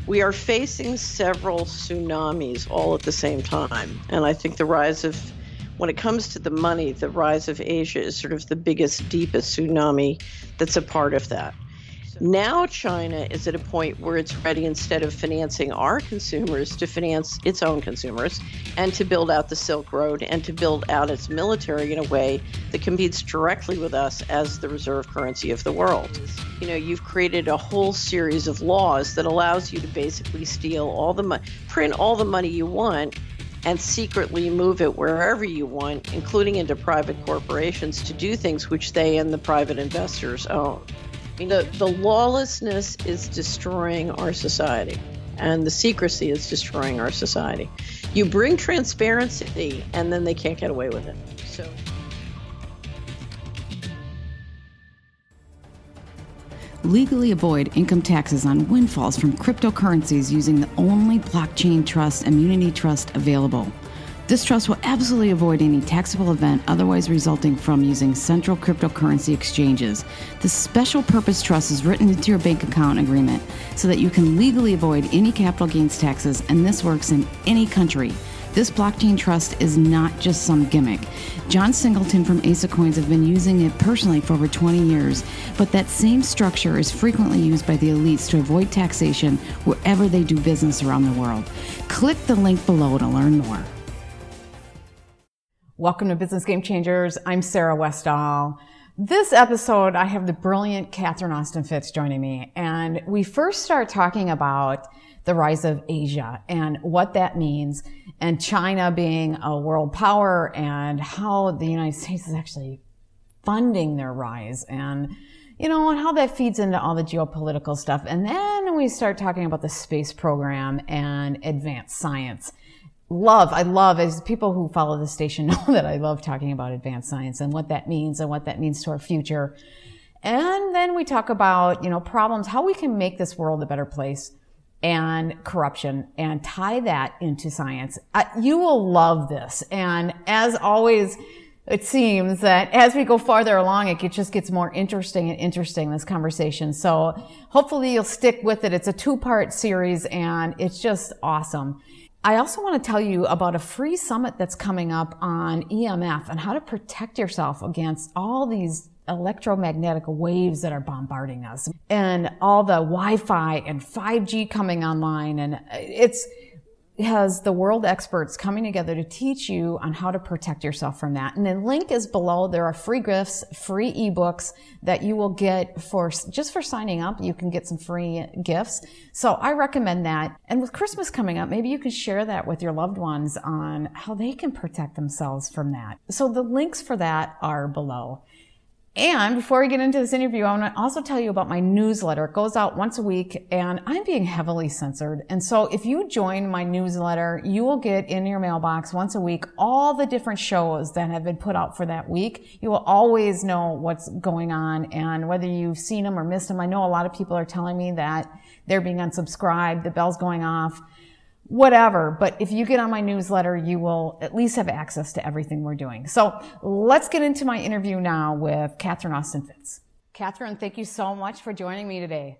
We are facing several tsunamis all at the same time. And I think when it comes to the money, the rise of Asia is sort of the biggest, deepest tsunami that's a part of that. Now China is at a point where it's ready, instead of financing our consumers, to finance its own consumers and to build out the Silk Road and to build out its military in a way that competes directly with us as the reserve currency of the world. You've created a whole series of laws that allows you to basically steal all the money, print all the money you want, and secretly move it wherever you want, including into private corporations to do things which they and the private investors own. The lawlessness is destroying our society, and the secrecy is destroying our society. You bring transparency, and then they can't get away with it. Legally avoid income taxes on windfalls from cryptocurrencies using the only blockchain trust, Immunity Trust, available. This trust will absolutely avoid any taxable event otherwise resulting from using central cryptocurrency exchanges. This special purpose trust is written into your bank account agreement so that you can legally avoid any capital gains taxes, and this works in any country. This blockchain trust is not just some gimmick. John Singleton from Asa Coins have been using it personally for over 20 years, but that same structure is frequently used by the elites to avoid taxation wherever they do business around the world. Click the link below to learn more. Welcome to Business Game Changers. I'm Sarah Westall. This episode, I have the brilliant Catherine Austin Fitts joining me, and we first start talking about the rise of Asia and what that means, and China being a world power, and how the United States is actually funding their rise, and and how that feeds into all the geopolitical stuff. And then we start talking about the space program and advanced science. I love, as people who follow the station know that I love talking about advanced science and what that means to our future. And then we talk about, problems, how we can make this world a better place, and corruption, and tie that into science. You will love this. And as always, it seems that as we go farther along, it just gets more interesting, this conversation. So hopefully you'll stick with it. It's a 2-part series, and it's just awesome. I also want to tell you about a free summit that's coming up on EMF and how to protect yourself against all these electromagnetic waves that are bombarding us, and all the Wi-Fi and 5G coming online. And it has the world experts coming together to teach you on how to protect yourself from that. And the link is below. There are free gifts, free ebooks that you will get for signing up. You can get some free gifts. So I recommend that. And with Christmas coming up, maybe you can share that with your loved ones on how they can protect themselves from that. So the links for that are below. And before we get into this interview, I want to also tell you about my newsletter. It goes out once a week, and I'm being heavily censored. And so if you join my newsletter, you will get in your mailbox once a week all the different shows that have been put out for that week. You will always know what's going on, and whether you've seen them or missed them. I know a lot of people are telling me that they're being unsubscribed, the bell's going off, whatever. But if you get on my newsletter, you will at least have access to everything we're doing. So let's get into my interview now with Catherine Austin Fitts. Catherine, thank you so much for joining me today.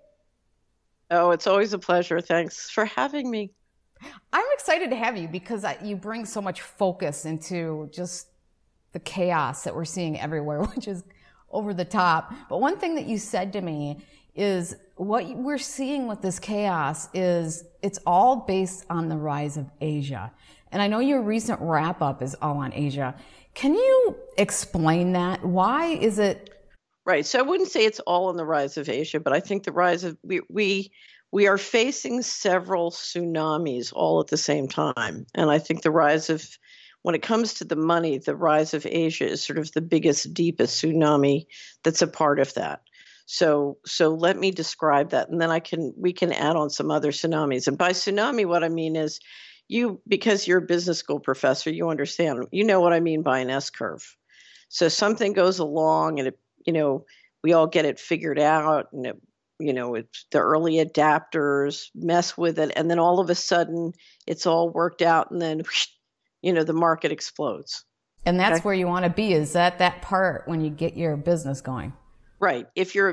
Oh, it's always a pleasure. Thanks for having me. I'm excited to have you because you bring so much focus into just the chaos that we're seeing everywhere, which is over the top. But one thing that you said to me is what we're seeing with this chaos is it's all based on the rise of Asia. And I know your recent wrap-up is all on Asia. Can you explain that? Why is it? Right. So I wouldn't say it's all on the rise of Asia, but I think the rise of we are facing several tsunamis all at the same time. And I think when it comes to the money, the rise of Asia is sort of the biggest, deepest tsunami that's a part of that. So let me describe that, and then we can add on some other tsunamis. And by tsunami, what I mean is because you're a business school professor, you understand, you know what I mean by an S-curve. So something goes along and we all get it figured out, and it's the early adapters mess with it. And then all of a sudden it's all worked out, and then, the market explodes. And that's where you want to be, is that part when you get your business going. Right.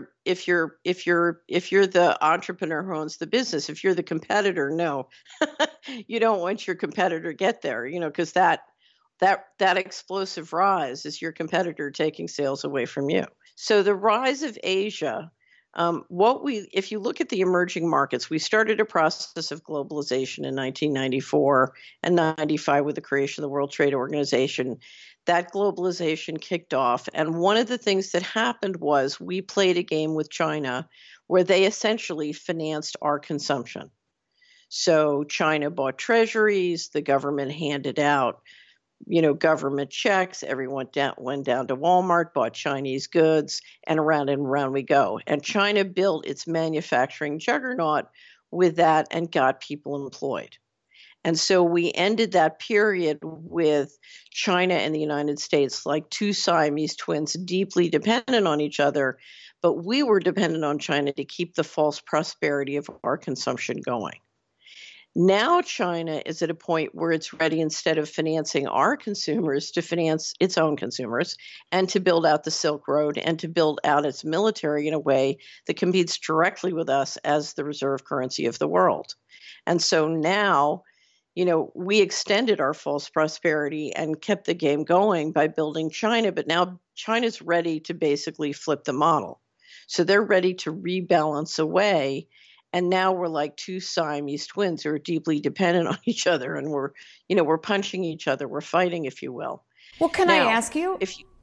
If you're the entrepreneur who owns the business, if you're the competitor, no, you don't want your competitor to get there, because that explosive rise is your competitor taking sales away from you. So the rise of Asia, if you look at the emerging markets, we started a process of globalization in 1994 and 95 with the creation of the World Trade Organization. That globalization kicked off. And one of the things that happened was we played a game with China where they essentially financed our consumption. So China bought treasuries, the government handed out government checks. Everyone went down to Walmart, bought Chinese goods, and around we go. And China built its manufacturing juggernaut with that and got people employed. And so we ended that period with China and the United States like two Siamese twins, deeply dependent on each other. But we were dependent on China to keep the false prosperity of our consumption going. Now China is at a point where it's ready, instead of financing our consumers, to finance its own consumers and to build out the Silk Road and to build out its military in a way that competes directly with us as the reserve currency of the world. And so now, we extended our false prosperity and kept the game going by building China, but now China's ready to basically flip the model. So they're ready to rebalance away. And now we're like two Siamese twins who are deeply dependent on each other, and we're punching each other, we're fighting, if you will. Well, can I ask you,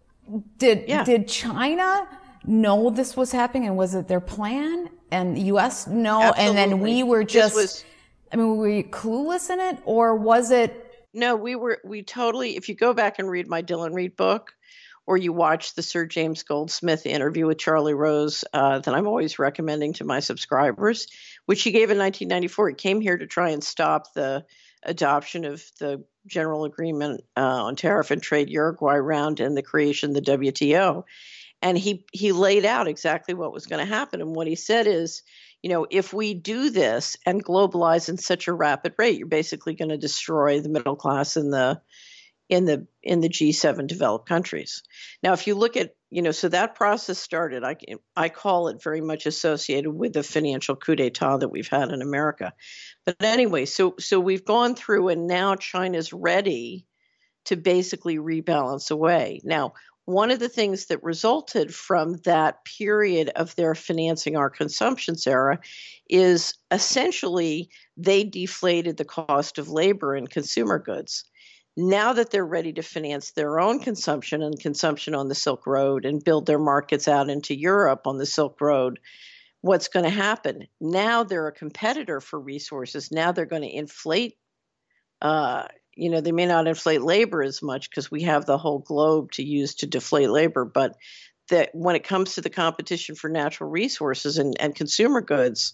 did China know this was happening, and was it their plan? And the U.S. no, Absolutely. And then we were just, were we clueless in it, or was it? No, we totally. If you go back and read my Dylan Reed book, or you watch the Sir James Goldsmith interview with Charlie Rose that I'm always recommending to my subscribers, which he gave in 1994. He came here to try and stop the adoption of the General Agreement on Tariff and Trade Uruguay round and the creation of the WTO. And he laid out exactly what was going to happen. And what he said is, if we do this and globalize in such a rapid rate, you're basically going to destroy the middle class in the G7 developed countries. Now, if you look at, so that process started, I call it very much associated with the financial coup d'etat that we've had in America. But anyway, so we've gone through, and now China's ready to basically rebalance away. Now, one of the things that resulted from that period of their financing our consumption, Sarah, is essentially they deflated the cost of labor in consumer goods. Now that they're ready to finance their own consumption and consumption on the Silk Road and build their markets out into Europe on the Silk Road, what's going to happen? Now they're a competitor for resources. Now they're going to inflate, they may not inflate labor as much because we have the whole globe to use to deflate labor. But that when it comes to the competition for natural resources and consumer goods,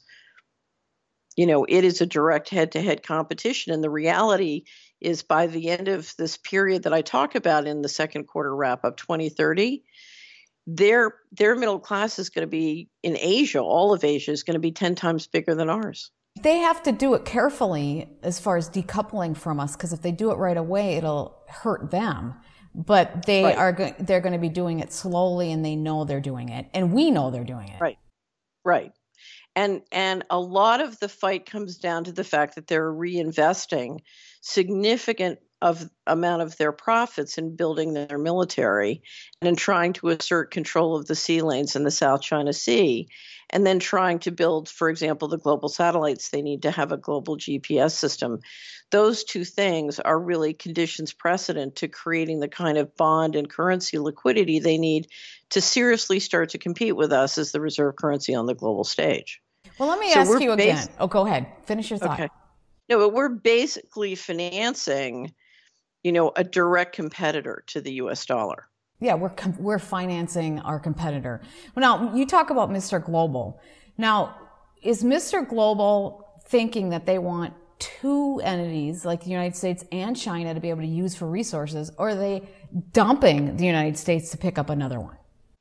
it is a direct head-to-head competition. And the reality is, by the end of this period that I talk about in the second quarter wrap-up, 2030, their middle class is going to be in Asia. All of Asia is going to be 10 times bigger than ours. They have to do it carefully as far as decoupling from us, because if they do it right away, it'll hurt them. But they're going to be doing it slowly, and they know they're doing it, and we know they're doing it. Right. And a lot of the fight comes down to the fact that they're reinvesting significant amount of their profits in building their military and in trying to assert control of the sea lanes in the South China Sea, and then trying to build, for example, the global satellites they need to have a global GPS system. Those two things are really conditions precedent to creating the kind of bond and currency liquidity they need to seriously start to compete with us as the reserve currency on the global stage. Well, let me ask you again. Go ahead. Finish your thought. Okay. No, but we're basically financing, a direct competitor to the U.S. dollar. Yeah, we're financing our competitor. Well, now, you talk about Mr. Global. Now, is Mr. Global thinking that they want two entities like the United States and China to be able to use for resources, or are they dumping the United States to pick up another one?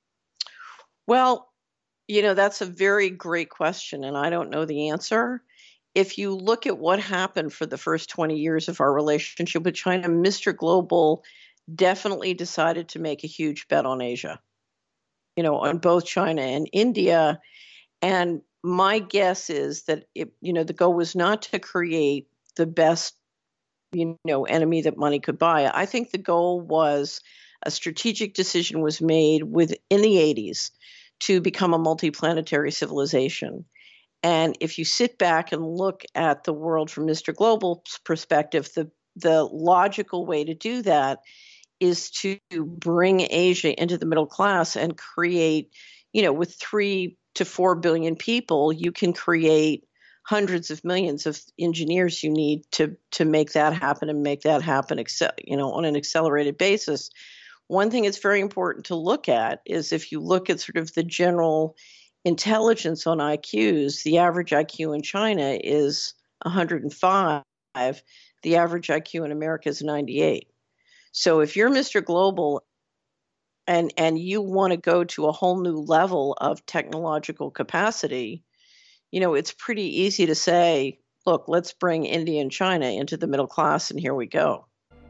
Well, that's a very great question, and I don't know the answer. If you look at what happened for the first 20 years of our relationship with China, Mr. Global definitely decided to make a huge bet on Asia. on both China and India. And my guess is that the goal was not to create the best, enemy that money could buy. I think the goal was a strategic decision was made in the 80s to become a multiplanetary civilization. And if you sit back and look at the world from Mr. Global's perspective, the logical way to do that is to bring Asia into the middle class and create, with 3 to 4 billion people, you can create hundreds of millions of engineers you need to make that happen and make that happen, on an accelerated basis. One thing that's very important to look at is if you look at sort of the general intelligence on IQs, the average IQ in China is 105. The average IQ in America is 98. So if you're Mr. Global and you want to go to a whole new level of technological capacity, it's pretty easy to say, look, let's bring India and China into the middle class, and here we go.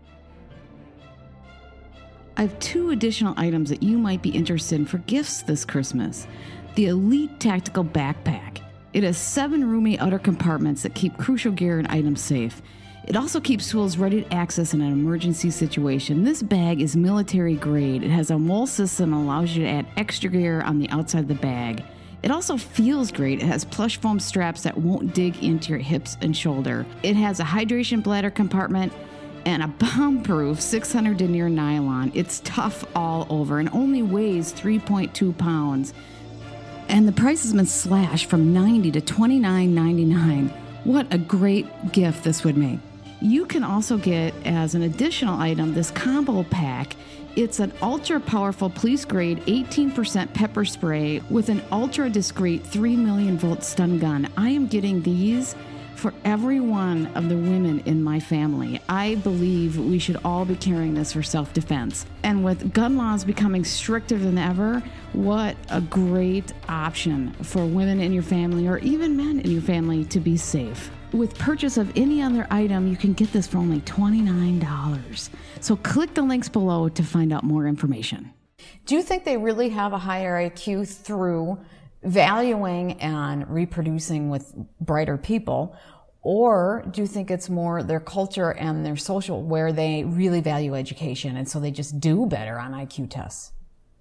I have 2 additional items that you might be interested in for gifts this Christmas. The Elite Tactical Backpack. It has 7 roomy outer compartments that keep crucial gear and items safe. It also keeps tools ready to access in an emergency situation. This bag is military grade. It has a mole system that allows you to add extra gear on the outside of the bag. It also feels great. It has plush foam straps that won't dig into your hips and shoulder. It has a hydration bladder compartment and a bomb-proof 600 denier nylon. It's tough all over and only weighs 3.2 pounds. And the price has been slashed from $90 to $29.99. What a great gift this would make. You can also get, as an additional item, this combo pack. It's an ultra-powerful police-grade 18% pepper spray with an ultra-discreet 3 million volt stun gun. I am getting these for every one of the women in my family. I believe we should all be carrying this for self-defense. And with gun laws becoming stricter than ever, what a great option for women in your family or even men in your family to be safe. With purchase of any other item, you can get this for only $29. So click the links below to find out more information. Do you think they really have a higher IQ through valuing and reproducing with brighter people? Or do you think it's more their culture and their social where they really value education and so they just do better on IQ tests?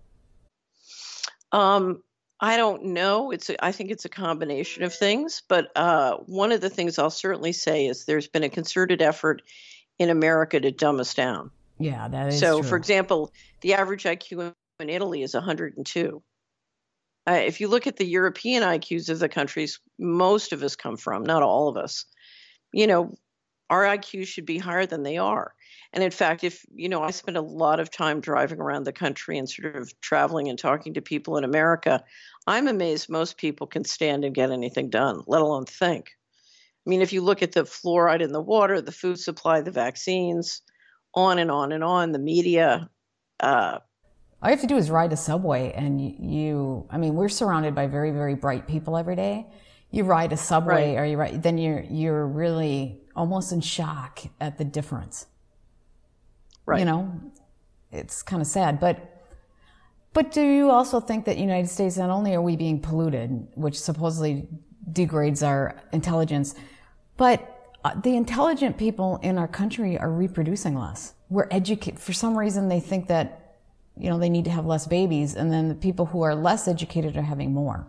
I don't know. I think it's a combination of things, but one of the things I'll certainly say is there's been a concerted effort in America to dumb us down. Yeah, that is so. True. For example, the average IQ in Italy is 102. If you look at the European IQs of the countries most of us come from, not all of us, our IQs should be higher than they are. And in fact, I spend a lot of time driving around the country and sort of traveling and talking to people in America, I'm amazed most people can stand and get anything done, let alone think. I mean, if you look at the fluoride in the water, the food supply, the vaccines, on and on and on, the media. All you have to do is ride a subway and we're surrounded by very, very bright people every day. You ride a subway right. Then you're really almost in shock at the difference. Right. It's kind of sad, but do you also think that United States, not only are we being polluted, which supposedly degrades our intelligence, but the intelligent people in our country are reproducing less. We're educated. For some reason, they think that, they need to have less babies, and then the people who are less educated are having more.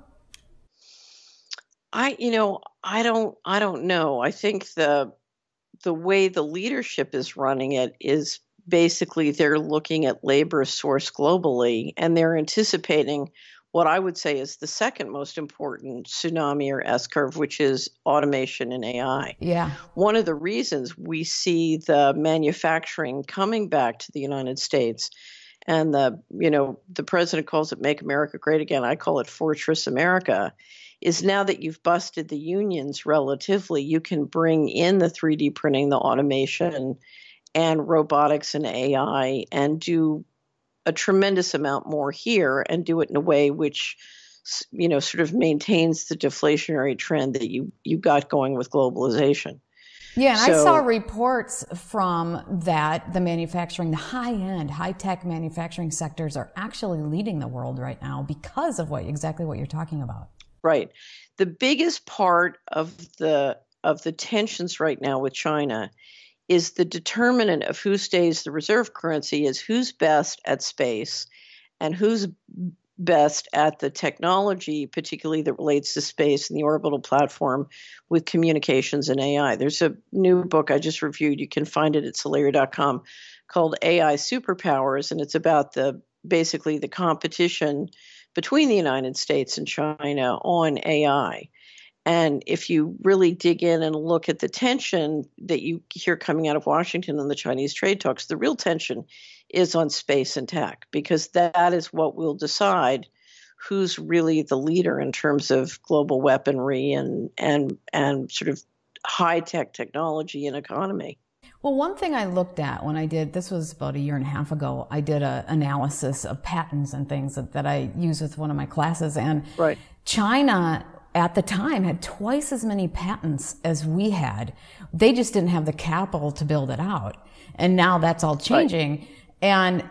I don't know. I think the way the leadership is running it is basically they're looking at labor source globally, and they're anticipating what I would say is the second most important tsunami or S-curve, which is automation and AI. Yeah. One of the reasons we see the manufacturing coming back to the United States, and the president calls it Make America Great Again, I call it Fortress America, is now that you've busted the unions relatively, you can bring in the 3D printing, the automation, and robotics and AI and do a tremendous amount more here and do it in a way which, sort of maintains the deflationary trend that you got going with globalization. Yeah, and I saw reports from that the manufacturing, the high-end, high-tech manufacturing sectors are actually leading the world right now because of exactly what you're talking about. Right. The biggest part of the tensions right now with China is the determinant of who stays the reserve currency is who's best at space and who's best at the technology, particularly that relates to space and the orbital platform with communications and AI. There's a new book I just reviewed. You can find it at Solaria.com called AI Superpowers, and it's about basically the competition between the United States and China on AI. And if you really dig in and look at the tension that you hear coming out of Washington in the Chinese trade talks, the real tension is on space and tech, because that is what will decide who's really the leader in terms of global weaponry and sort of high-tech technology and economy. Well, one thing I looked at when I did, this was about a year and a half ago, I did an analysis of patents and things that I use with one of my classes. And right. China at the time had twice as many patents as we had. They just didn't have the capital to build it out. And now that's all changing. Right. And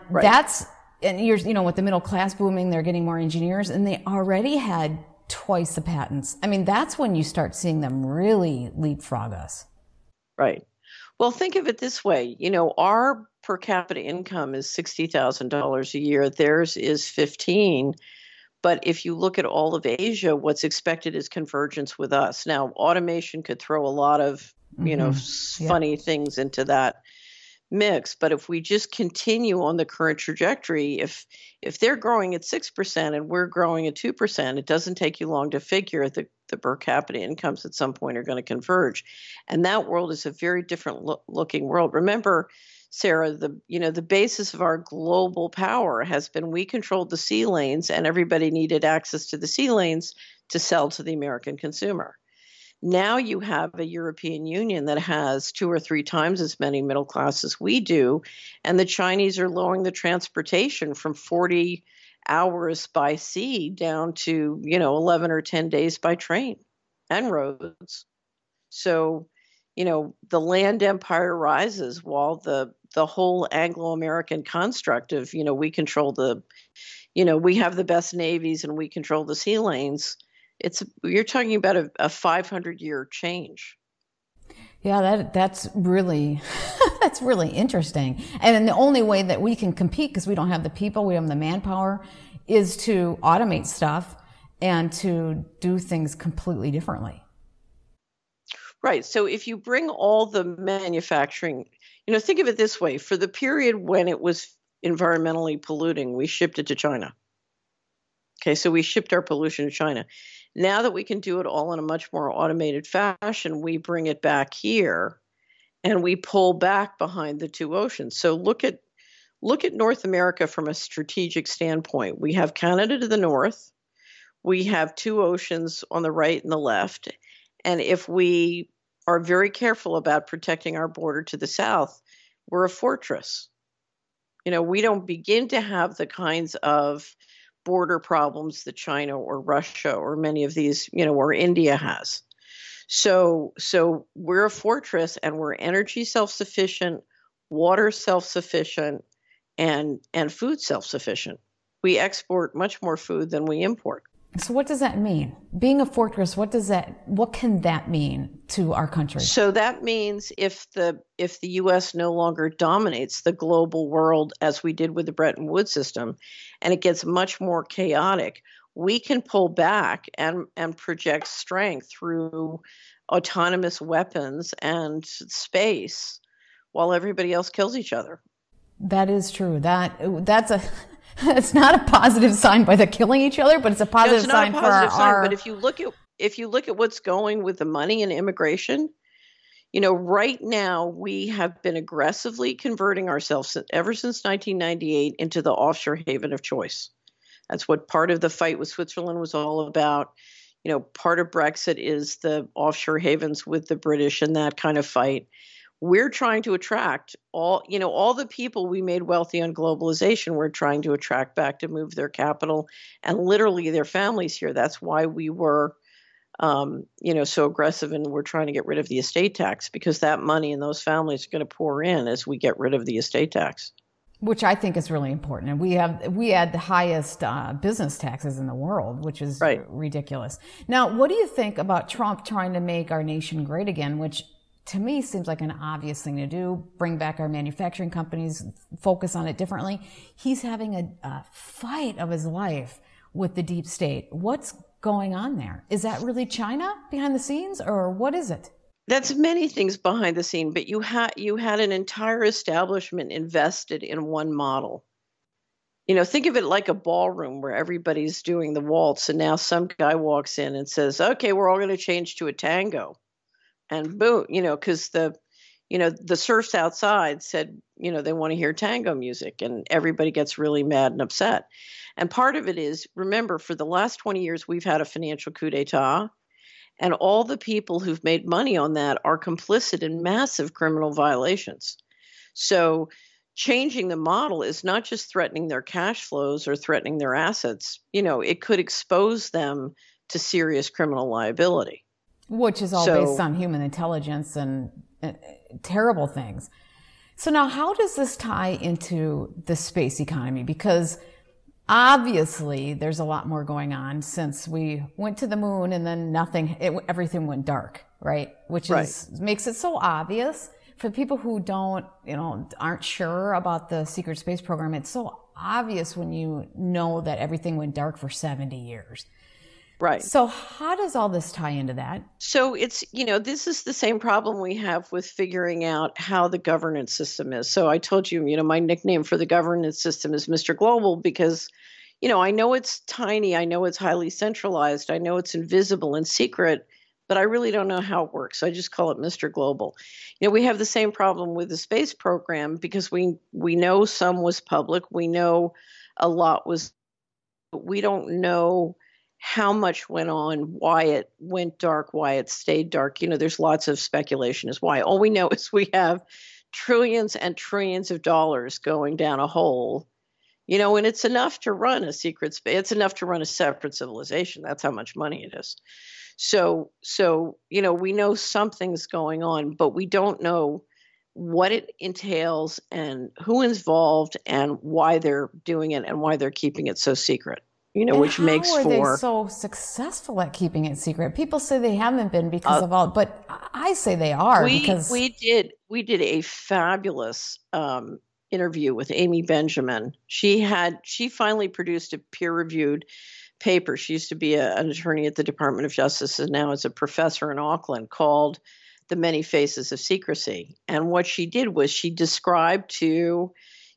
and with the middle class booming, they're getting more engineers, and they already had twice the patents. I mean, that's when you start seeing them really leapfrog us. Right. Well, think of it this way. Our per capita income is $60,000 a year. Theirs is 15. But if you look at all of Asia, what's expected is convergence with us. Now, automation could throw a lot of, funny things into that mix. But if we just continue on the current trajectory, if they're growing at 6% and we're growing at 2%, it doesn't take you long to figure the per capita incomes at some point are going to converge. And that world is a very different looking world. Remember, Sarah, the basis of our global power has been we controlled the sea lanes and everybody needed access to the sea lanes to sell to the American consumer. Now you have a European Union that has 2 or 3 times as many middle class as we do, and the Chinese are lowering the transportation from 40 hours by sea down to 11 or 10 days by train and roads. So the land empire rises while the whole Anglo-American construct of we control we have the best navies and we control the sea lanes. You're talking about a 500-year change. Yeah, that's really that's really interesting. And then the only way that we can compete, because we don't have the people, we have the manpower, is to automate stuff and to do things completely differently. Right. So if you bring all the manufacturing, think of it this way: for the period when it was environmentally polluting, we shipped it to China. Okay, so we shipped our pollution to China. Now that we can do it all in a much more automated fashion, we bring it back here and we pull back behind the two oceans. So look at North America from a strategic standpoint. We have Canada to the north. We have 2 oceans on the right and the left. And if we are very careful about protecting our border to the south, we're a fortress. We don't begin to have the kinds of border problems that China or Russia or many of these, or India has. So we're a fortress, and we're energy self-sufficient, water self-sufficient, and food self-sufficient. We export much more food than we import. So what does that mean? Being a fortress, what can that mean to our country? So that means if the U.S. no longer dominates the global world as we did with the Bretton Woods system, and it gets much more chaotic, we can pull back and project strength through autonomous weapons and space while everybody else kills each other. That is true. It's not a positive sign by the killing each other, but it's a positive sign for our. But if you look at what's going with the money and immigration, right now we have been aggressively converting ourselves ever since 1998 into the offshore haven of choice. That's what part of the fight with Switzerland was all about. Part of Brexit is the offshore havens with the British and that kind of fight. We're trying to attract all the people we made wealthy on globalization. We're trying to attract back to move their capital and literally their families here. That's why we were so aggressive, and we're trying to get rid of the estate tax because that money and those families are going to pour in as we get rid of the estate tax. Which I think is really important. And we had the highest business taxes in the world, which is ridiculous. Now, what do you think about Trump trying to make our nation great again, which to me seems like an obvious thing to do, bring back our manufacturing companies, focus on it differently. He's having a fight of his life with the deep state. What's going on there? Is that really China behind the scenes, or what is it? That's many things behind the scene, but you had an entire establishment invested in one model. Think of it like a ballroom where everybody's doing the waltz, and now some guy walks in and says, "Okay, we're all going to change to a tango," and boom, because the serfs outside said, they want to hear tango music, and everybody gets really mad and upset. And part of it is, remember, for the last 20 years, we've had a financial coup d'etat. And all the people who've made money on that are complicit in massive criminal violations. So changing the model is not just threatening their cash flows or threatening their assets. It could expose them to serious criminal liability. Which is all based on human intelligence and terrible things. So now how does this tie into the space economy? Because obviously, there's a lot more going on since we went to the moon and then everything went dark, right? Which makes it so obvious for people who aren't sure about the secret space program. It's so obvious when you know that everything went dark for 70 years. Right. So how does all this tie into that? So it's, this is the same problem we have with figuring out how the governance system is. So I told you, my nickname for the governance system is Mr. Global because, I know it's tiny. I know it's highly centralized. I know it's invisible and secret, but I really don't know how it works. So I just call it Mr. Global. We have the same problem with the space program because we know some was public. We know a lot was, but we don't know how much went on, why it went dark, why it stayed dark. There's lots of speculation as why. All we know is we have trillions and trillions of dollars going down a hole, and it's enough to run a secret space. It's enough to run a separate civilization. That's how much money it is. So, we know something's going on, but we don't know what it entails and who is involved and why they're doing it and why they're keeping it so secret. Which makes for. How are they so successful at keeping it secret? People say they haven't been because of all, but I say they are because we did a fabulous interview with Amy Benjamin. She finally produced a peer-reviewed paper. She used to be an attorney at the Department of Justice and now is a professor in Auckland, called "The Many Faces of Secrecy." And what she did was she described to,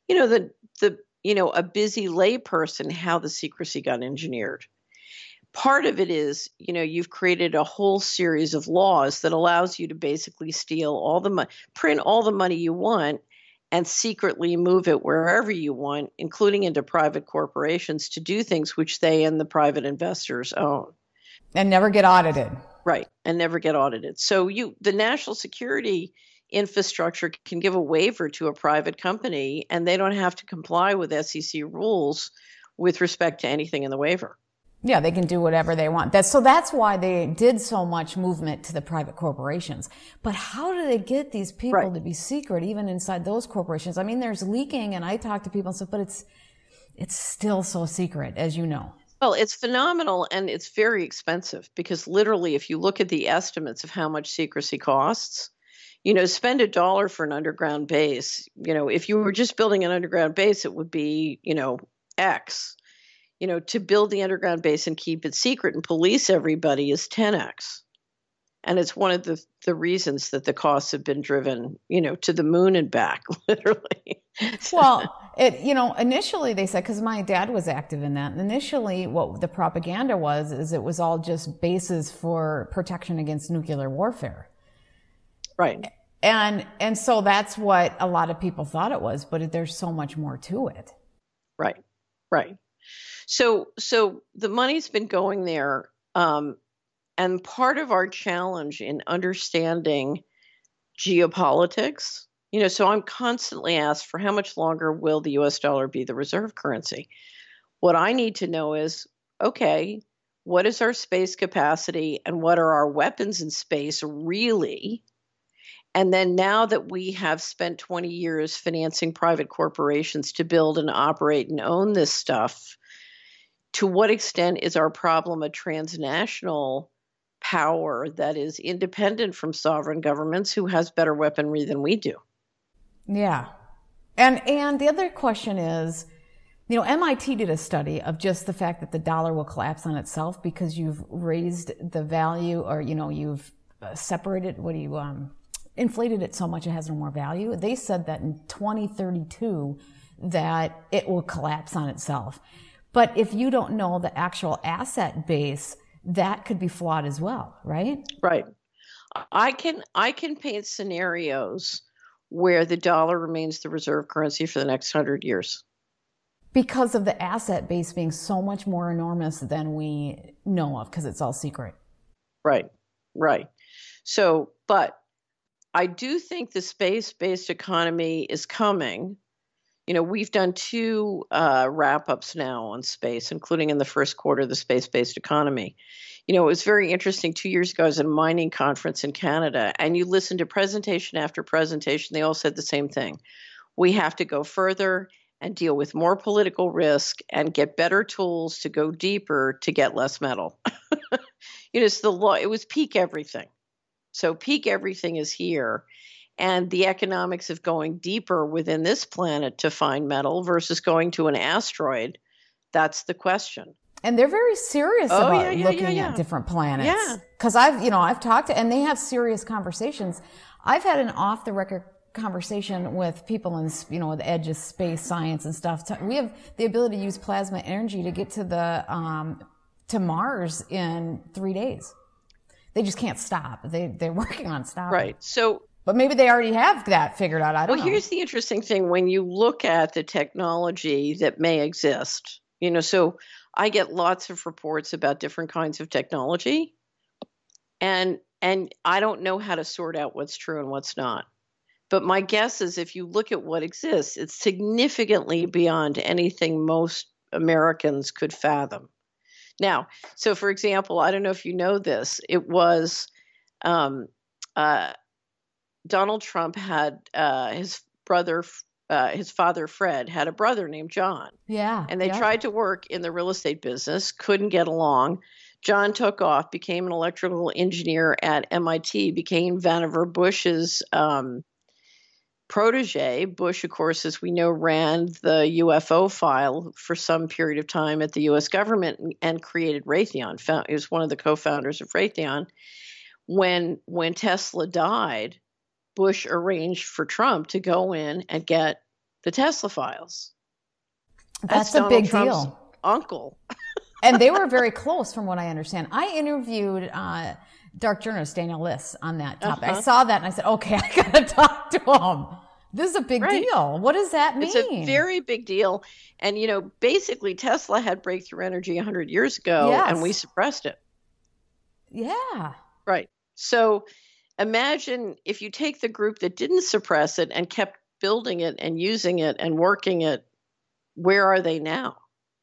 a busy layperson how the secrecy got engineered. Part of it is, you've created a whole series of laws that allows you to basically steal all the money, print all the money you want, and secretly move it wherever you want, including into private corporations to do things which they and the private investors own. And never get audited. Right, and never get audited. So the national security infrastructure can give a waiver to a private company and they don't have to comply with SEC rules with respect to anything in the waiver. Yeah, they can do whatever they want. That's why they did so much movement to the private corporations. But how do they get these people to be secret even inside those corporations? I mean, there's leaking and I talk to people and stuff, but it's still so secret, as you know. Well, it's phenomenal and it's very expensive because literally if you look at the estimates of how much secrecy costs, spend $1 for an underground base. If you were just building an underground base, it would be, X. To build the underground base and keep it secret and police everybody is 10X. And it's one of the reasons that the costs have been driven, to the moon and back, literally. Well, initially they said, because my dad was active in that, initially what the propaganda is it was all just bases for protection against nuclear warfare. Right. And so that's what a lot of people thought it was, but there's so much more to it. Right. So the money's been going there. And part of our challenge in understanding geopolitics, so I'm constantly asked for how much longer will the US dollar be the reserve currency? What I need to know is, okay, what is our space capacity and what are our weapons in space really? And then now that we have spent 20 years financing private corporations to build and operate and own this stuff, to what extent is our problem a transnational power that is independent from sovereign governments who has better weaponry than we do? Yeah. And the other question is, MIT did a study of just the fact that the dollar will collapse on itself because you've raised the value, or, you've separated, inflated it so much it has no more value. They said that in 2032 that it will collapse on itself. But if you don't know the actual asset base, that could be flawed as well, right? Right. I can paint scenarios where the dollar remains the reserve currency for the next 100 years. Because of the asset base being so much more enormous than we know of, because it's all secret. Right. So, but I do think the space-based economy is coming. We've done 2 wrap-ups now on space, including in the first quarter, the space-based economy. It was very interesting. 2 years ago, I was at a mining conference in Canada, and you listened to presentation after presentation. They all said the same thing. We have to go further and deal with more political risk and get better tools to go deeper to get less metal. So it was peak everything. So peak everything is here. And the economics of going deeper within this planet to find metal versus going to an asteroid, that's the question. And they're very serious about looking at different planets. Yeah. Because I've talked to, and they have serious conversations. I've had an off the record conversation with people in, the edge of space science and stuff. We have the ability to use plasma energy to get to Mars in 3 days. They just can't stop. They're working on stopping. Right. So, but maybe they already have that figured out. I don't know. Well, here's the interesting thing. When you look at the technology that may exist, so I get lots of reports about different kinds of technology, and I don't know how to sort out what's true and what's not. But my guess is if you look at what exists, it's significantly beyond anything most Americans could fathom. Now, so for example, I don't know if you know this, it was Donald Trump had his father, Fred, had a brother named John. Yeah. And they tried to work in the real estate business, couldn't get along. John took off, became an electrical engineer at MIT, became Vannevar Bush's protege. Bush, of course, as we know, ran the UFO file for some period of time at the U.S. government and created Raytheon. He was one of the co-founders of Raytheon. When Tesla died, Bush arranged for Trump to go in and get the Tesla files. That's a big deal. Uncle. And they were very close, from what I understand. I interviewed dark journalist Daniel Liss on that topic. I saw that and I said, okay, I got to talk to him. This is a big deal. What does that mean? It's a very big deal. And, basically Tesla had breakthrough energy 100 years ago and we suppressed it. Yeah. Right. So imagine if you take the group that didn't suppress it and kept building it and using it and working it, where are they now?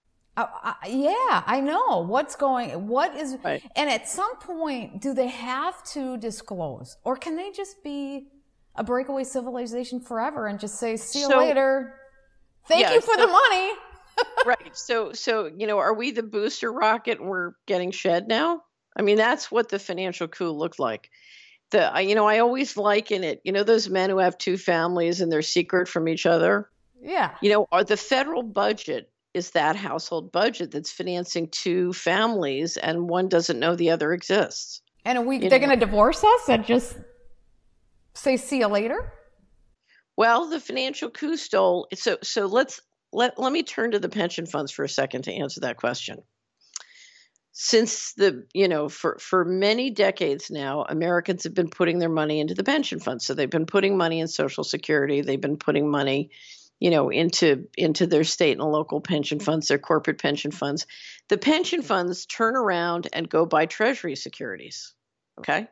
Yeah, I know. Right. And at some point, do they have to disclose? Or can they just be a breakaway civilization forever and just say, see you later. Thank you for the money. Right. So, are we the booster rocket and we're getting shed now? I mean, that's what the financial coup looked like. I always liken it, those men who have 2 families and they're secret from each other. Yeah. Are the federal budget is that household budget that's financing 2 families and one doesn't know the other exists. And they're going to divorce us and just say, see you later? Well, the financial coup stole. So let me turn to the pension funds for a second to answer that question. Since for many decades now, Americans have been putting their money into the pension funds. So they've been putting money in Social Security. They've been putting money into their state and local pension funds, their corporate pension funds. The pension funds turn around and go buy Treasury securities, okay?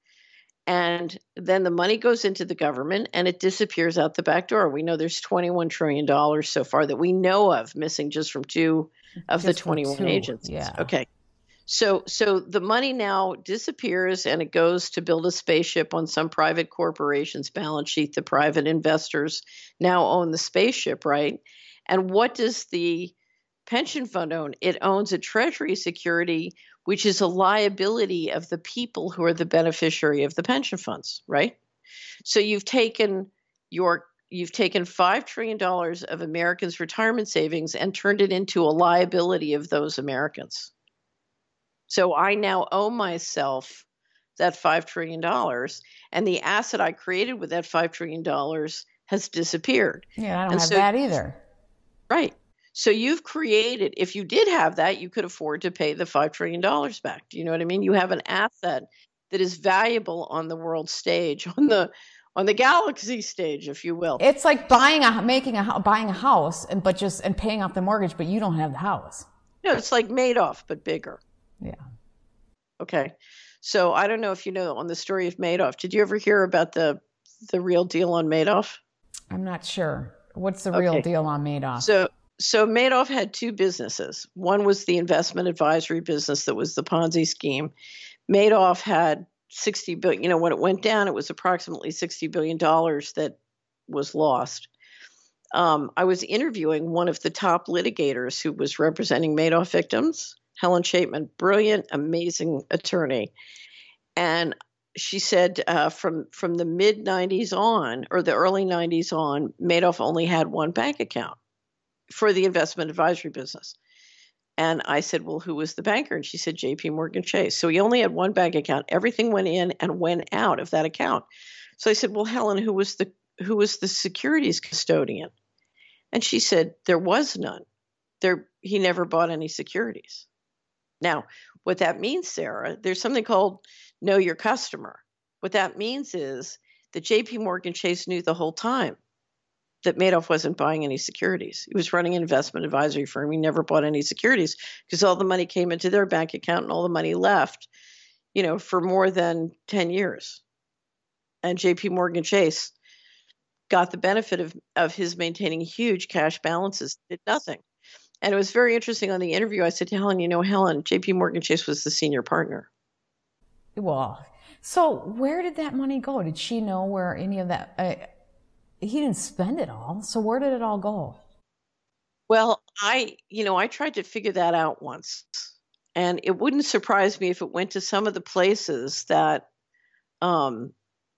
And then the money goes into the government and it disappears out the back door. We know there's $21 trillion so far that we know of missing just from 2 of the 21 agencies. Yeah. Okay. So the money now disappears and it goes to build a spaceship on some private corporation's balance sheet. The private investors now own the spaceship, right? And what does the pension fund own? It owns a treasury security, which is a liability of the people who are the beneficiary of the pension funds, right? So you've taken $5 trillion of Americans' retirement savings and turned it into a liability of those Americans. So I now owe myself that $5 trillion, and the asset I created with that $5 trillion has disappeared. Yeah, I don't have that either. Right. So you've created, if you did have that, you could afford to pay the $5 trillion back. Do you know what I mean? You have an asset that is valuable on the world stage, on the galaxy stage, if you will. It's like buying a house and paying off the mortgage, but you don't have the house. No, it's like Madoff, but bigger. Yeah. Okay. So I don't know if you know on the story of Madoff. Did you ever hear about the real deal on Madoff? I'm not sure. What's the real deal on Madoff? So Madoff had two businesses. One was the investment advisory business that was the Ponzi scheme. Madoff had $60 billion. When it went down, it was approximately $60 billion that was lost. I was interviewing one of the top litigators who was representing Madoff victims, Helen Chapman, brilliant, amazing attorney. And she said from the mid 90s on, or the early 90s on, Madoff only had one bank account for the investment advisory business. And I said, well, who was the banker? And she said, JP Morgan Chase. So he only had one bank account. Everything went in and went out of that account. So I said, well, Helen, who was the securities custodian? And she said, there was none. He never bought any securities. Now, what that means, Sarah, there's something called know your customer. What that means is that JP Morgan Chase knew the whole time that Madoff wasn't buying any securities. He was running an investment advisory firm. He never bought any securities because all the money came into their bank account and all the money left, for more than 10 years. And JP Morgan Chase got the benefit of his maintaining huge cash balances, did nothing. And it was very interesting on the interview. I said to Helen, Helen, JP Morgan Chase was the senior partner. Well, so where did that money go? Did she know where any of that, he didn't spend it all. So where did it all go? Well, I tried to figure that out once, and it wouldn't surprise me if it went to some of the places that, the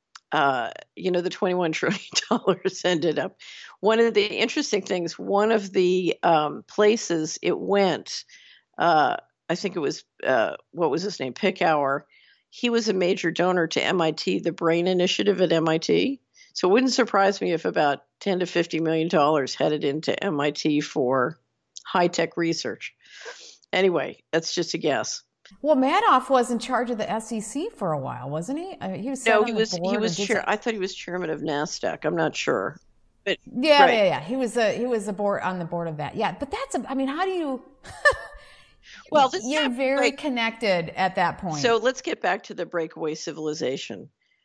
$21 trillion ended up. One of the interesting things, one of the places it went, I think it was, what was his name? Pickauer. He was a major donor to MIT, the Brain Initiative at MIT. So it wouldn't surprise me if about $10 to $50 million headed into MIT for high-tech research. Anyway, that's just a guess. Well, Madoff was in charge of the SEC for a while, wasn't he? He was chair. I thought he was chairman of NASDAQ. I'm not sure. But yeah, right. Yeah. He was on the board of that. Yeah, but how do you? Well, you're very connected at that point. So let's get back to the breakaway civilization.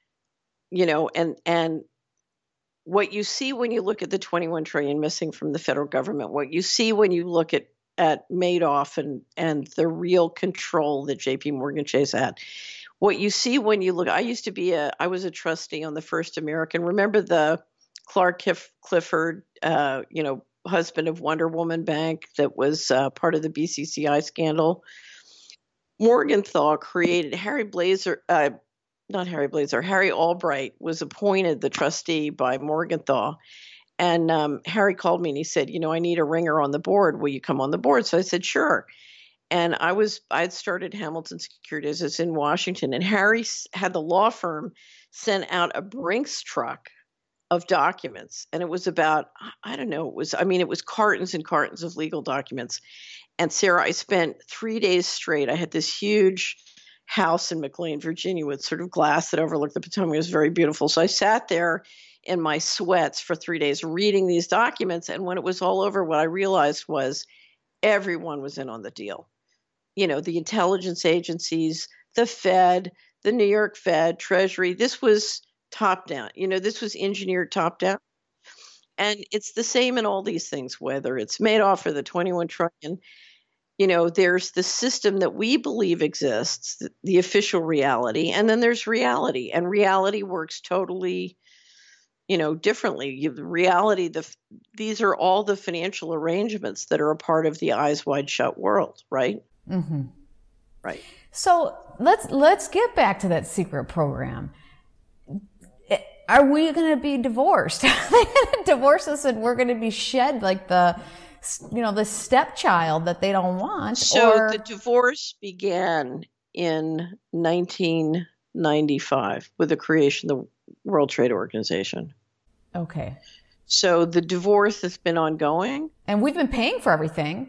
And what you see when you look at the 21 trillion missing from the federal government, what you see when you look at Madoff and the real control that JP Morgan Chase had, what you see when you look, I was a trustee on the First American. Remember the Clark Clifford, husband of Wonder Woman Bank that was part of the BCCI scandal? Morgenthau created Harry Albright was appointed the trustee by Morgenthau. And Harry called me and he said, I need a ringer on the board. Will you come on the board? So I said, sure. And I had started Hamilton Securities in Washington, and Harry had the law firm sent out a Brinks truck of documents. And it was about, it was cartons and cartons of legal documents. And Sarah, I spent 3 days straight. I had this huge house in McLean, Virginia, with sort of glass that overlooked the Potomac. It was very beautiful. So I sat there in my sweats for 3 days reading these documents. And when it was all over, what I realized was everyone was in on the deal. The intelligence agencies, the Fed, the New York Fed, Treasury. This was top down. This was engineered top down. And it's the same in all these things, whether it's Madoff or the 21 trillion. there's the system that we believe exists, the official reality, and then there's reality, and reality works totally, differently. Reality, these are all the financial arrangements that are a part of the eyes wide shut world, right? Mm-hmm. Right. So let's get back to that secret program. Are we going to be divorced? Are they going to divorce us and we're going to be shed like the stepchild that they don't want? So the divorce began in 1995 with the creation of the World Trade Organization. Okay. So the divorce has been ongoing. And we've been paying for everything.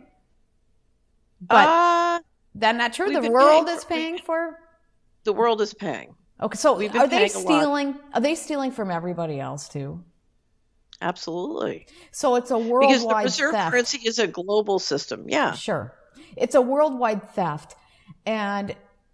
But that's not true. The world is paying for? The world is paying. Okay, so are they stealing? Are they stealing from everybody else too? Absolutely. So it's a worldwide because the reserve currency is a global system. Yeah. Sure. It's a worldwide theft. And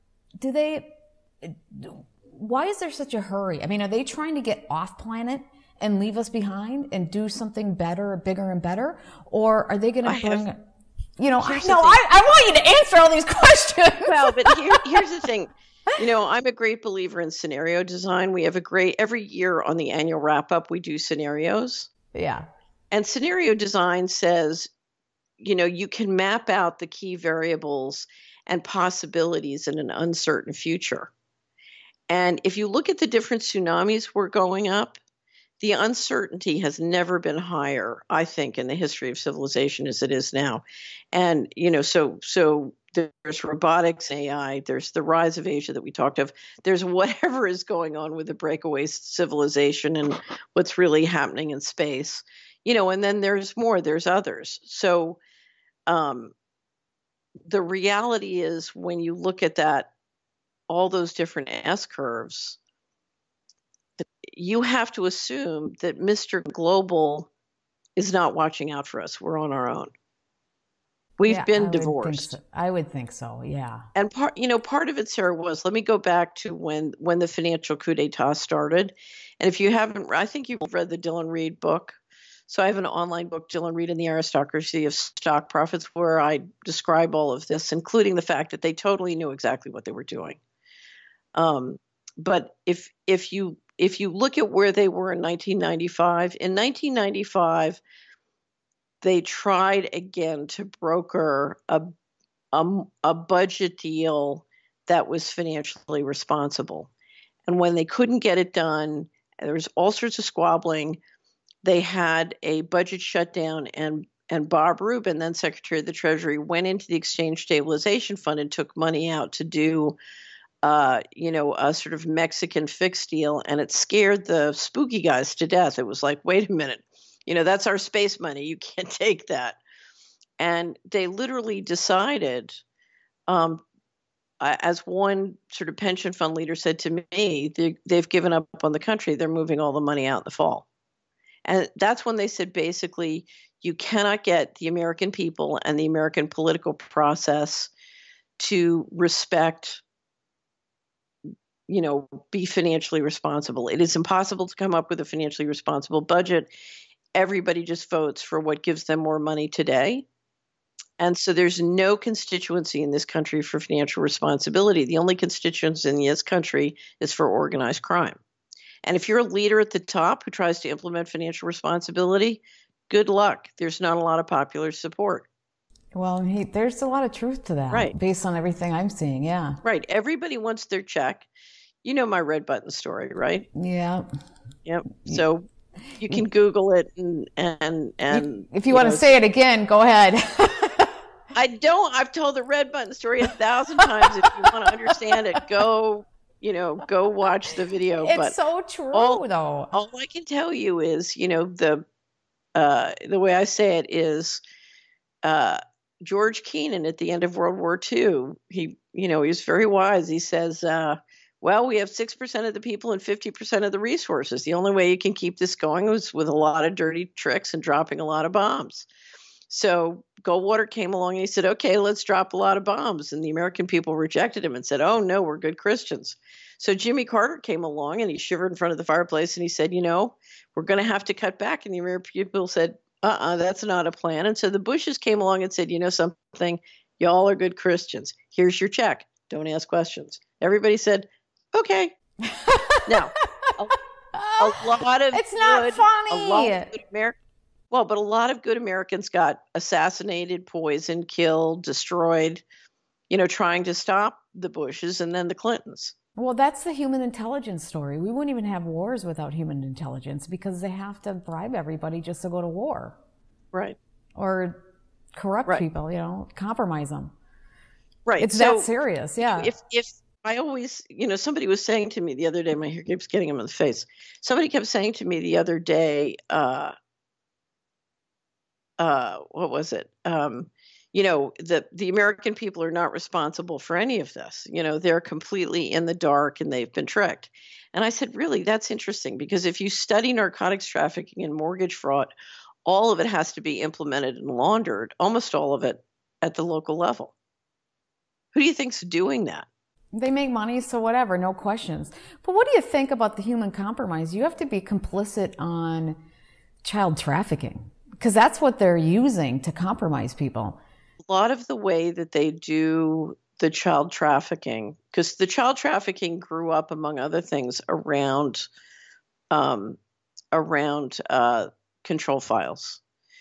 why is there such a hurry? I mean, are they trying to get off planet and leave us behind and do something better, bigger and better? Or are they going to bring, I want you to answer all these questions. Well, but here's the thing. I'm a great believer in scenario design. We have every year on the annual wrap up, we do scenarios. Yeah. And scenario design says, you can map out the key variables and possibilities in an uncertain future. And if you look at the different tsunamis we're going up, the uncertainty has never been higher, I think, in the history of civilization as it is now. And, so there's robotics, AI, there's the rise of Asia that we talked of, there's whatever is going on with the breakaway civilization and what's really happening in space, and then there's others. So the reality is when you look at all those different S curves, you have to assume that Mr. Global is not watching out for us. We're on our own. We've been divorced. I would think so. Yeah. And part of it, Sarah, was, let me go back to when the financial coup d'etat started. And if you haven't, I think you've read the Dylan Reed book. So I have an online book, Dylan Reed and the Aristocracy of Stock Profits, where I describe all of this, including the fact that they totally knew exactly what they were doing. But if you look at where they were in 1995, they tried again to broker a budget deal that was financially responsible. And when they couldn't get it done, there was all sorts of squabbling. They had a budget shutdown, and Bob Rubin, then Secretary of the Treasury, went into the Exchange Stabilization Fund and took money out to do a sort of Mexican fixed deal, and it scared the spooky guys to death. It was like, wait a minute, that's our space money. You can't take that. And they literally decided, as one sort of pension fund leader said to me, they've given up on the country. They're moving all the money out in the fall. And that's when they said, basically, you cannot get the American people and the American political process to respect, be financially responsible. It is impossible to come up with a financially responsible budget. Everybody just votes for what gives them more money today. And so there's no constituency in this country for financial responsibility. The only constituency in this country is for organized crime. And if you're a leader at the top who tries to implement financial responsibility, good luck. There's not a lot of popular support. Well, there's a lot of truth to that, right? Based on everything I'm seeing, yeah. Right. Everybody wants their check. You know my red button story, right? Yeah. Yep. So you can Google it and if you want to say it again, go ahead. I don't. I've told the red button story 1,000 times. If you want to understand it, go watch the video. It's so true, though. All I can tell you is, the way I say it is, George Kennan at the end of World War II, he was very wise. He says, well, we have 6% of the people and 50% of the resources. The only way you can keep this going was with a lot of dirty tricks and dropping a lot of bombs. So Goldwater came along and he said, okay, let's drop a lot of bombs. And the American people rejected him and said, oh, no, we're good Christians. So Jimmy Carter came along and he shivered in front of the fireplace and he said, we're going to have to cut back. And the American people said, that's not a plan. And so the Bushes came along and said, something, Y'all are good Christians. Here's your check. Don't ask questions. Everybody said, okay. Now, a lot of it's not funny. A lot of good but a lot of good Americans got assassinated, poisoned, killed, destroyed, trying to stop the Bushes and then the Clintons. Well, that's the human intelligence story. We wouldn't even have wars without human intelligence because they have to bribe everybody just to go to war. Right. Or corrupt people, compromise them. Right. It's that serious, yeah. If I always, somebody was saying to me the other day, my hair keeps getting him in the face. Somebody kept saying to me the other day, what was it? The American people are not responsible for any of this. They're completely in the dark and they've been tricked. And I said, really, that's interesting because if you study narcotics trafficking and mortgage fraud, all of it has to be implemented and laundered, almost all of it at the local level. Who do you think's doing that? They make money, so whatever, no questions. But what do you think about the human compromise? You have to be complicit on child trafficking because that's what they're using to compromise people. A lot of the way that they do the child trafficking, because the child trafficking grew up, among other things, around control files.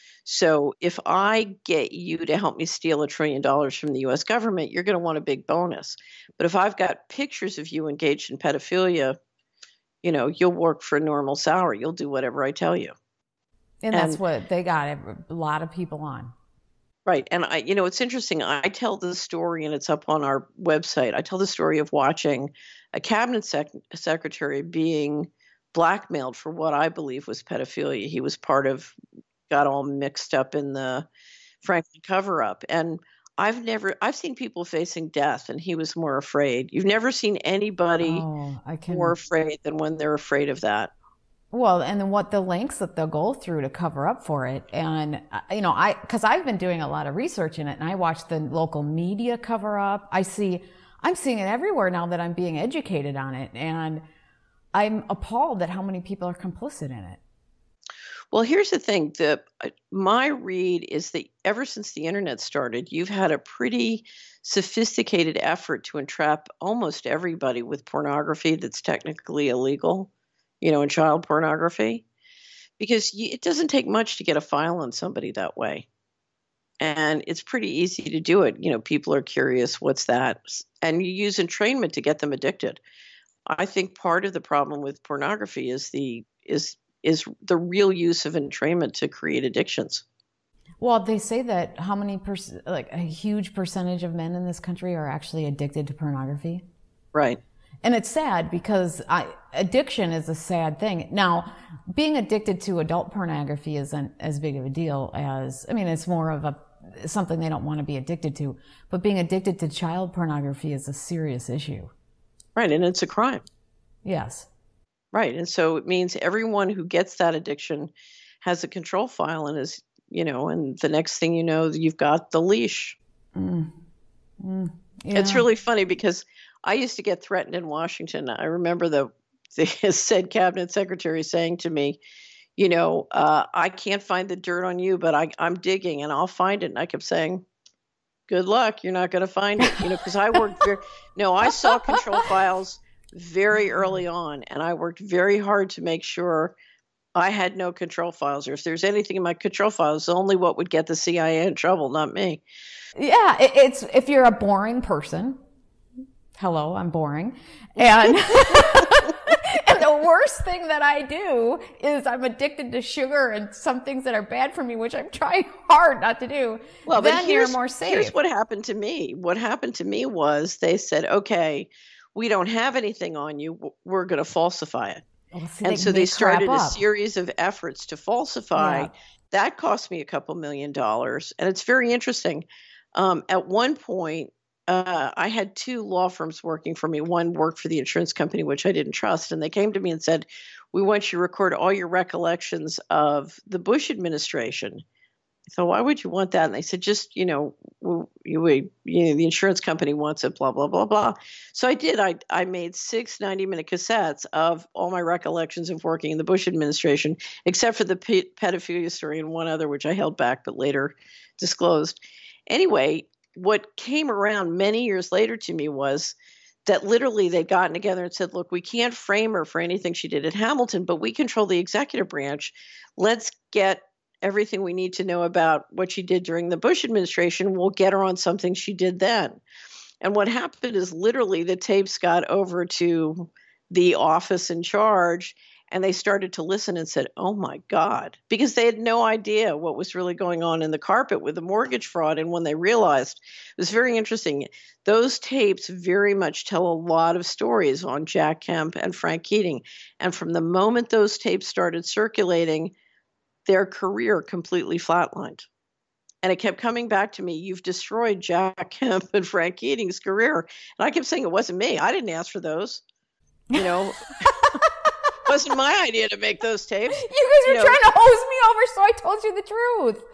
So if I get you to help me steal $1 trillion from the U.S. government, you're going to want a big bonus. But if I've got pictures of you engaged in pedophilia, you'll work for a normal salary. You'll do whatever I tell you. And that's what they got a lot of people on. Right. And it's interesting. I tell the story, and it's up on our website. I tell the story of watching a cabinet secretary being blackmailed for what I believe was pedophilia. He was got all mixed up in the Franklin cover-up. And I've seen people facing death, and he was more afraid. You've never seen anybody more afraid than when they're afraid of that. Well, and then what the lengths that they'll go through to cover up for it. And, because I've been doing a lot of research in it, and I watch the local media cover up. I'm seeing it everywhere now that I'm being educated on it. And I'm appalled at how many people are complicit in it. Well, here's the thing. My read is that ever since the internet started, you've had a pretty sophisticated effort to entrap almost everybody with pornography that's technically illegal, and child pornography, because it doesn't take much to get a file on somebody that way. And it's pretty easy to do it. People are curious, what's that? And you use entrainment to get them addicted. I think part of the problem with pornography is the real use of entrainment to create addictions. Well, they say that how many a huge percentage of men in this country are actually addicted to pornography. Right. And it's sad because addiction is a sad thing. Now, being addicted to adult pornography isn't as big of a deal as, it's more of something they don't want to be addicted to. But being addicted to child pornography is a serious issue. Right, and it's a crime. Yes. Right, and so it means everyone who gets that addiction has a control file and is, and the next thing you know, you've got the leash. Yeah. It's really funny because I used to get threatened in Washington. I remember the said cabinet secretary saying to me, I can't find the dirt on you, but I'm digging and I'll find it. And I kept saying, good luck. You're not going to find it, because I saw control files very early on, and I worked very hard to make sure I had no control files, or if there's anything in my control files, only what would get the CIA in trouble, not me. Yeah, it's if you're a boring person. Hello, I'm boring. And and the worst thing that I do is I'm addicted to sugar and some things that are bad for me, which I'm trying hard not to do. Well, then you're more safe. Here's what happened to me. What happened to me was they said, okay, we don't have anything on you. We're going to falsify it. Well, and so they started a series of efforts to falsify. Yeah. That cost me a couple $1 million. And it's very interesting. At one point, I had two law firms working for me. One worked for the insurance company, which I didn't trust. And they came to me and said, we want you to record all your recollections of the Bush administration. So why would you want that? And they said, just, the insurance company wants it, blah, blah, blah, blah. So I did. I made 6 90-minute cassettes of all my recollections of working in the Bush administration, except for the pedophilia story and one other, which I held back but later disclosed. Anyway, what came around many years later to me was that literally they'd gotten together and said, look, we can't frame her for anything she did at Hamilton, but we control the executive branch. Let's get everything we need to know about what she did during the Bush administration. We'll get her on something she did then. And what happened is literally the tapes got over to the office in charge, and they started to listen and said, oh my God, because they had no idea what was really going on in the carpet with the mortgage fraud. And when they realized, it was very interesting. Those tapes very much tell a lot of stories on Jack Kemp and Frank Keating. And from the moment those tapes started circulating, their career completely flatlined. And it kept coming back to me, you've destroyed Jack Kemp and Frank Keating's career. And I kept saying, it wasn't me. I didn't ask for those. You know, it wasn't my idea to make those tapes. You guys were trying to hose me over, so I told you the truth.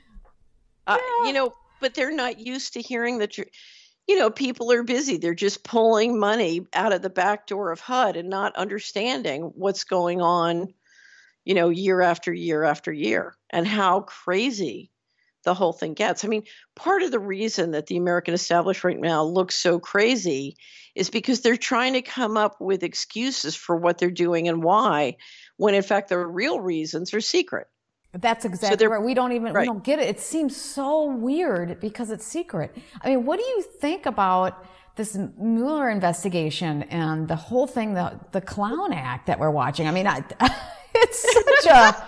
You know, but they're not used to hearing the truth. You know, people are busy. They're just pulling money out of the back door of HUD and not understanding what's going on, you know, year after year after year, and how crazy the whole thing gets. I mean, part of the reason that the American establishment right now looks so crazy is because they're trying to come up with excuses for what they're doing and why, when in fact the real reasons are secret. That's exactly right. We don't get it. It seems so weird because it's secret. I mean, what do you think about this Mueller investigation and the whole thing, the clown act that we're watching? I mean, it's such a...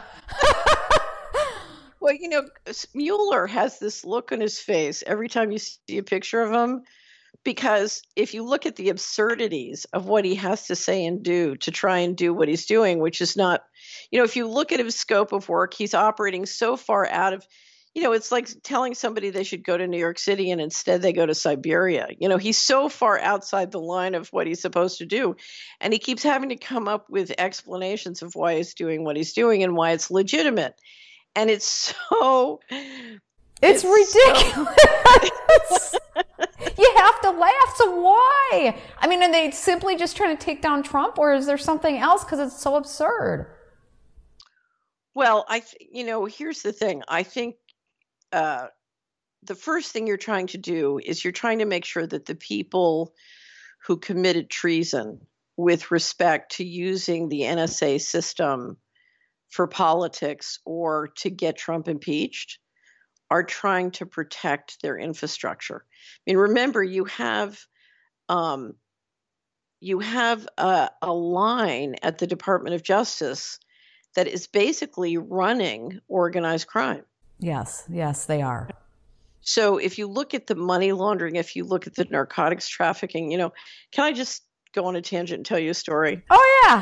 Well, you know, Mueller has this look on his face every time you see a picture of him, because if you look at the absurdities of what he has to say and do to try and do what he's doing, which is not, you know, if you look at his scope of work, he's operating so far out of, you know, it's like telling somebody they should go to New York City and instead they go to Siberia. You know, he's so far outside the line of what he's supposed to do. And he keeps having to come up with explanations of why he's doing what he's doing and why it's legitimate. And it's ridiculous. You have to laugh. So why? I mean, are they simply just trying to take down Trump, or is there something else? Because it's so absurd. Well, you know, here's the thing. I think the first thing you're trying to do is you're trying to make sure that the people who committed treason with respect to using the NSA system for politics or to get Trump impeached are trying to protect their infrastructure. I mean, remember, you have a line at the Department of Justice that is basically running organized crime. Yes, they are. So if you look at the money laundering, if you look at the narcotics trafficking, you know, can I just go on a tangent and tell you a story? Oh, yeah.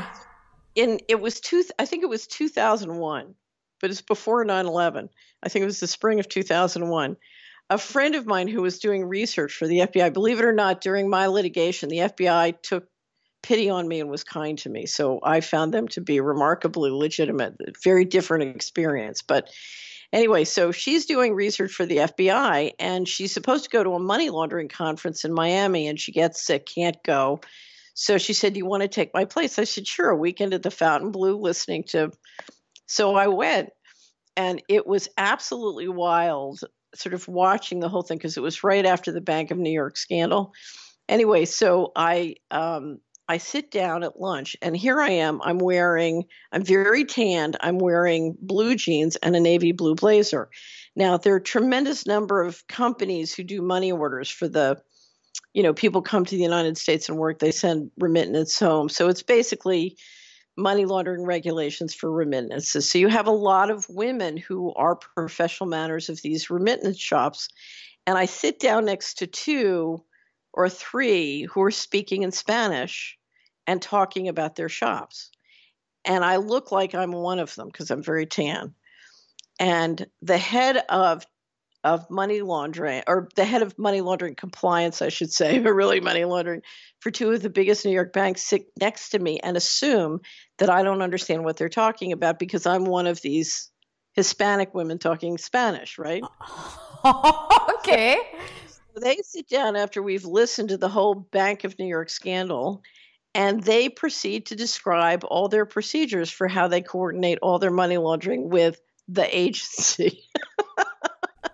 I think it was 2001, but it's before 9/11. I think it was the spring of 2001. A friend of mine who was doing research for the FBI, believe it or not, during my litigation, the FBI took pity on me and was kind to me. So I found them to be remarkably legitimate, very different experience. But anyway, so she's doing research for the FBI, and she's supposed to go to a money laundering conference in Miami, and she gets sick, can't go. So she said, do you want to take my place? I said, sure, a weekend at the Fontainebleau listening to. So I went, and it was absolutely wild sort of watching the whole thing, because it was right after the Bank of New York scandal. Anyway, so I sit down at lunch, and here I am. I'm very tanned. I'm wearing blue jeans and a navy blue blazer. Now, there are a tremendous number of companies who do money orders for the, you know, people come to the United States and work, they send remittance home. So it's basically money laundering regulations for remittances. So you have a lot of women who are professional managers of these remittance shops. And I sit down next to 2 or 3 who are speaking in Spanish and talking about their shops. And I look like I'm one of them because I'm very tan. And the head of money laundering, or the head of money laundering compliance, I should say, but really money laundering for 2 of the biggest New York banks, sit next to me and assume that I don't understand what they're talking about because I'm one of these Hispanic women talking Spanish, right? Okay. So they sit down after we've listened to the whole Bank of New York scandal, and they proceed to describe all their procedures for how they coordinate all their money laundering with the agency.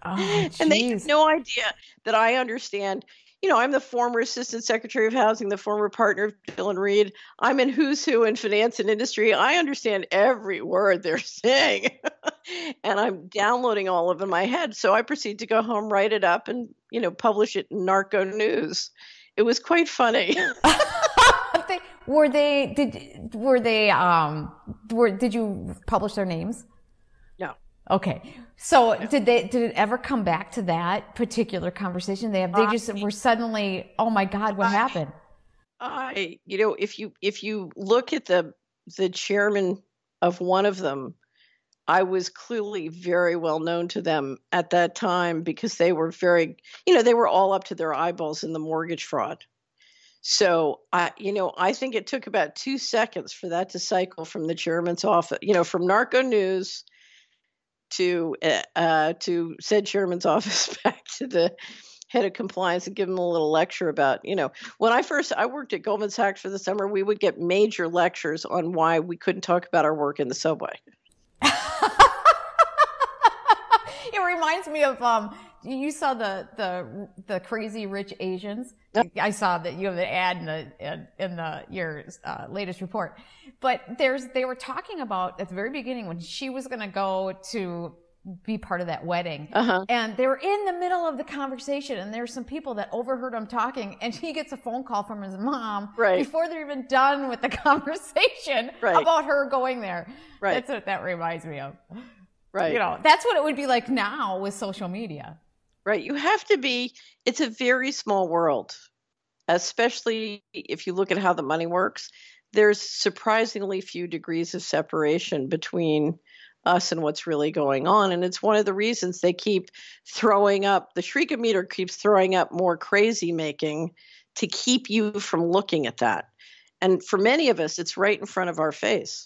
Oh, And they have geez. no idea that I understand. I'm the former Assistant Secretary of Housing, the former partner of Dillon Read. I'm in who's who in finance and industry. I understand every word they're saying. And I'm downloading all of it in my head. So I proceed to go home, write it up, and, publish it in Narco News. It was quite funny. Did you publish their names? No. Okay. So did it ever come back to that particular conversation? They just were suddenly, oh my God, what happened? If you look at the chairman of one of them, I was clearly very well known to them at that time because they were they were all up to their eyeballs in the mortgage fraud. So I think it took about 2 seconds for that to cycle from the chairman's office, from Narco News to said chairman's office back to the head of compliance and give him a little lecture about, when I worked at Goldman Sachs for the summer, we would get major lectures on why we couldn't talk about our work in the subway. It reminds me of you saw the Crazy Rich Asians. Yep. I saw that you have an ad in your latest report. But they were talking about at the very beginning when she was going to go to be part of that wedding, and they were in the middle of the conversation, and there's some people that overheard them talking, and he gets a phone call from his mom before they're even done with the conversation about her going there. Right. That's what that reminds me of. Right. That's what it would be like now with social media. Right. You have to be, it's a very small world, especially if you look at how the money works. There's surprisingly few degrees of separation between us and what's really going on. And it's one of the reasons they keep throwing up, the Shriekometer keeps throwing up more crazy making to keep you from looking at that. And for many of us, it's right in front of our face.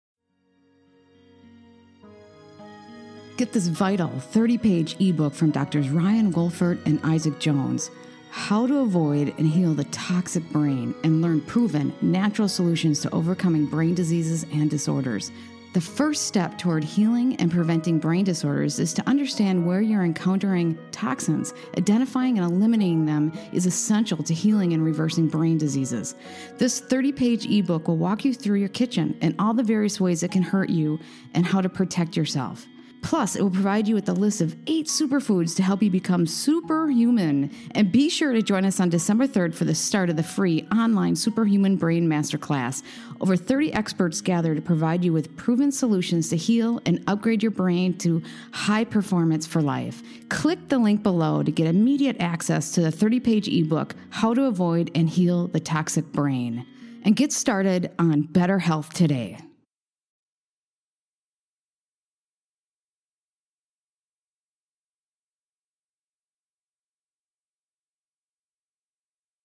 Get this vital 30-page ebook from Drs. Ryan Wolfert and Isaac Jones, How to Avoid and Heal the Toxic Brain, and learn proven, natural solutions to overcoming brain diseases and disorders. The first step toward healing and preventing brain disorders is to understand where you're encountering toxins. Identifying and eliminating them is essential to healing and reversing brain diseases. This 30-page ebook will walk you through your kitchen and all the various ways it can hurt you and how to protect yourself. Plus, it will provide you with a list of 8 superfoods to help you become superhuman. And be sure to join us on December 3rd for the start of the free online Superhuman Brain Masterclass. Over 30 experts gather to provide you with proven solutions to heal and upgrade your brain to high performance for life. Click the link below to get immediate access to the 30-page ebook, How to Avoid and Heal the Toxic Brain. And get started on better health today.